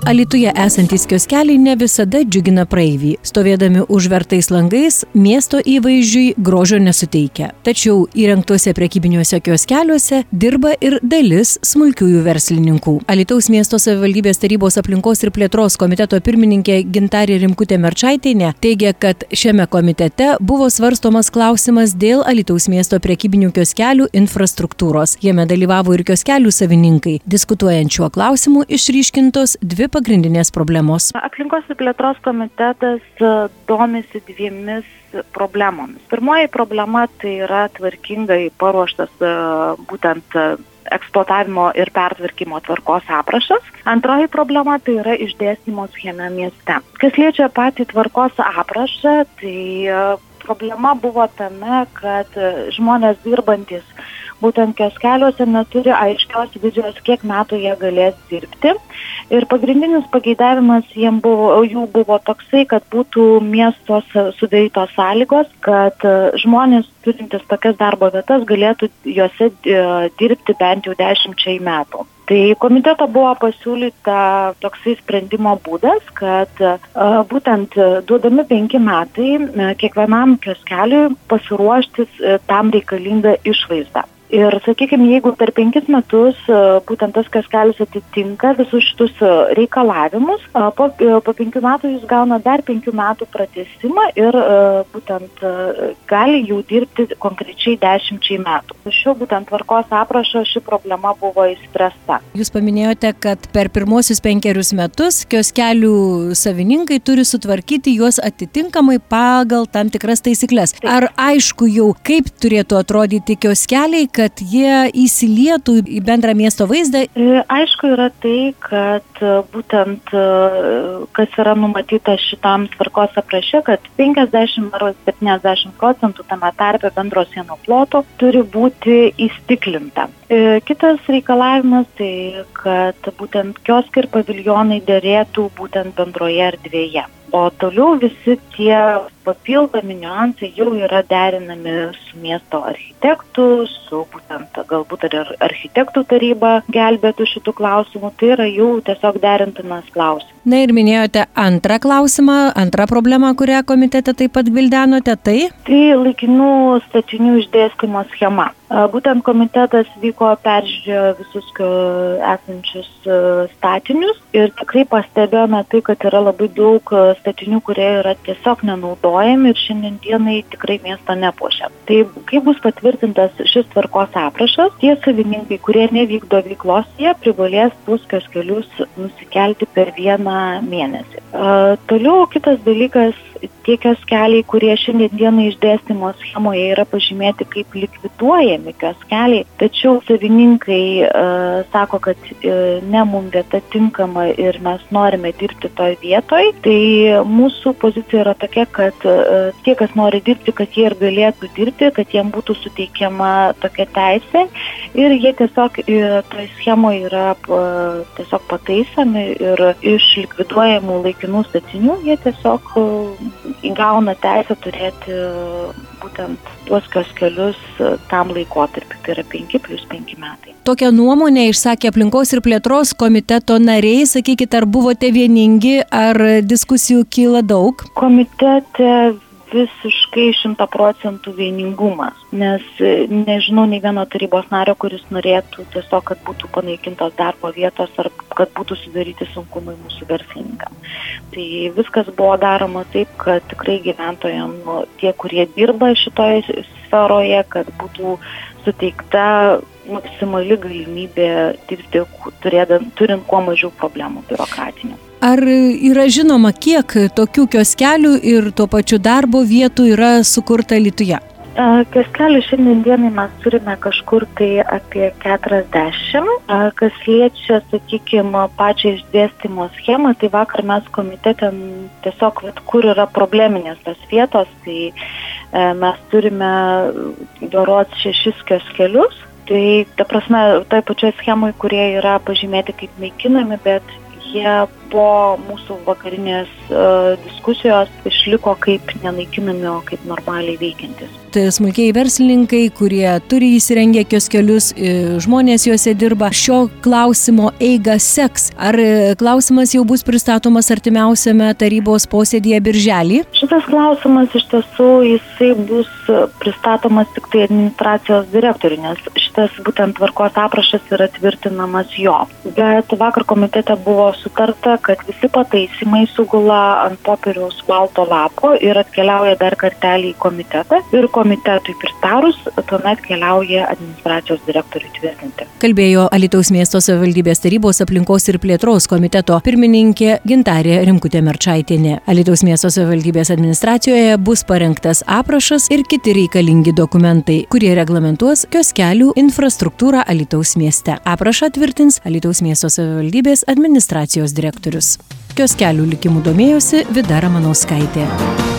Alytuje esantys kioskeliai ne visada džiugina praeivį. Stovėdami užvertais langais, miesto įvaizdžiui grožio nesuteikia. Tačiau įrengtuose prekybiniuose kioskeliuose dirba ir dalis smulkiųjų verslininkų. Alytaus miesto savivaldybės tarybos aplinkos ir plėtros komiteto pirmininkė Gintarė Rimkutė Merčaitienė teigia, kad šiame komitete buvo svarstomas klausimas dėl Alytaus miesto prekybinių kioskelių infrastruktūros. Jame dalyvavo ir kioskelių savininkai. Diskutuojant šiuo klausimu išryškintos dvi pagrindinės problemos. Aplinkos ir plėtros komitetas domisi dviemis problemomis. Pirmoji problema tai yra tvarkingai paruoštas būtent eksploatavimo ir pertvarkymo tvarkos aprašas. Antroji problema tai yra išdėstymo schema mieste. Kas liečia patį tvarkos aprašą, tai problema buvo tame, kad žmonės dirbantis būtent kioskeliuose neturi aiškios vizijos, kiek metų jie galės dirbti. Ir pagrindinis pageidavimas jų buvo toksai, kad būtų miestos sudarytos sąlygos, kad žmonės turintis tokias darbo vietas galėtų juose dirbti bent jau 10 metų. Tai komiteto buvo pasiūlyta toksai sprendimo būdas, kad būtent duodami 5 metai kiekvienam kioskeliui pasiruošti tam reikalingą išvaizdą. Ir, sakykime, jeigu per 5 metus būtent tas kioskelis atitinka visus šitus reikalavimus, po 5 metų jis gauna dar 5 metų pratęsimą ir būtent gali jau dirbti konkrečiai 10 metų. Šiuo būtent tvarkos aprašo ši problema buvo išspręsta. Jūs paminėjote, kad per pirmosius 5 metus kioskelių savininkai turi sutvarkyti juos atitinkamai pagal tam tikras taisykles. Ar aišku jau, kaip turėtų atrodyti kioskeliai, kad jie įsilietų į bendrą miesto vaizdą? Aišku yra tai, kad būtent kas yra numatyta šitam tvarkos apraše, kad 50 ar 70% tame tarpe bendro sienų ploto turi būti įstiklinta. Kitas reikalavimas tai, kad būtent kioskai ir paviljonai derėtų būtent bendroje erdvėje. O toliau visi tie papildomi niuansai jau yra derinami su miesto architektu, su būtent galbūt ir architektų taryba gelbėtų šitų klausimų. Tai yra jau tiesiog derintinas klausimas. Na ir minėjote antrą klausimą, antrą problemą, kurią komitete taip pat gvildenote, tai? Tai laikinų statinių išdėstymo schema. Būtent komitetas peržiūrėjo visus esančius statinius ir tikrai pastebėjome tai, kad yra labai daug statinių, kurie yra tiesiog nenaudojami ir šiandien dienai tikrai miesto nepuošia. Tai kai bus patvirtintas šis tvarkos aprašas, tie savininkai, kurie nevykdo veiklos, jie privalės tuos kioskelius nusikelti per 1 mėnesį. Toliau kitas dalykas, tie kioskeliai, kurie šiandien dienai išdėstymo schemoje yra pažymėti kaip likviduojami kioskeliai, tačiau savininkai sako, kad ne mum vieta tinkama ir mes norime dirbti toj vietoj, tai mūsų pozicija yra tokia, kad tie, kas nori dirbti, kad jie ir galėtų dirbti, kad jiem būtų suteikiama tokia teisė ir jie tiesiog toj schemoje yra tiesiog pataisomi ir iš likviduojamų laikinų statinių jie tiesiog įgauna teisę turėti būtent tuos kioskelius tam laikotarpiu, tai yra 5 + 5 metai. Tokią nuomonę išsakė aplinkos ir plėtros komiteto nariai. Sakykite, ar buvote vieningi, ar diskusijų kyla daug? Komitete visiškai 100% vieningumas, nes nežinau nei vieno tarybos nario, kuris norėtų tiesiog, kad būtų panaikintos darbo vietos ar kad būtų sudaryti sunkumai mūsų verslininkams. Tai viskas buvo daroma taip, kad tikrai gyventojams, tie, kurie dirba šitoje sferoje, kad būtų suteikta maksimali galimybė dirbti, turint kuo mažiau problemų biurokratinių. Ar yra žinoma, kiek tokių kioskelių ir tuo pačiu darbo vietų yra sukurta Alytuje? Kioskelių šiandien dienai mes turime kažkur tai apie 40. Kas liečia, sakykime, pačią išdėstymo schemą, tai vakar mes komitete tiesiog, kur yra probleminės tas vietos, tai mes turime berods 6 kioskelius. Tai, ta prasme, toj pačioj schemai, kurie yra pažymėti kaip naikinami, bet jie po mūsų vakarinės diskusijos išliko kaip nenaikinami, o kaip normaliai veikiantis. kad smulkiai verslininkai, kurie turi įsirengę kioskelius, žmonės juose dirba, šio klausimo eigą seks. Ar klausimas jau bus pristatomas artimiausiame tarybos posėdyje birželį? Šitas klausimas iš tiesų jisai bus pristatomas tik tai administracijos direktoriui, nes šitas būtent tvarkos aprašas yra tvirtinamas jo. Bet vakar komitete buvo sutarta, kad visi pataisimai sugula ant popieriaus balto lapo ir atkeliauja dar kartelį į komitetą ir komitetui pritarus, tuomet keliauja administracijos direktoriui tvirtinti. Kalbėjo Alytaus miesto savivaldybės tarybos aplinkos ir plėtros komiteto pirmininkė Gintarė Rimkutė Merčaitienė. Alytaus miesto savivaldybės administracijoje bus parengtas aprašas ir kiti reikalingi dokumentai, kurie reglamentuos kioskelių infrastruktūrą Alytaus mieste. Aprašą tvirtins Alytaus miesto savivaldybės administracijos direktorius. Kioskelių likimų domėjosi Vida Ramanauskaitė.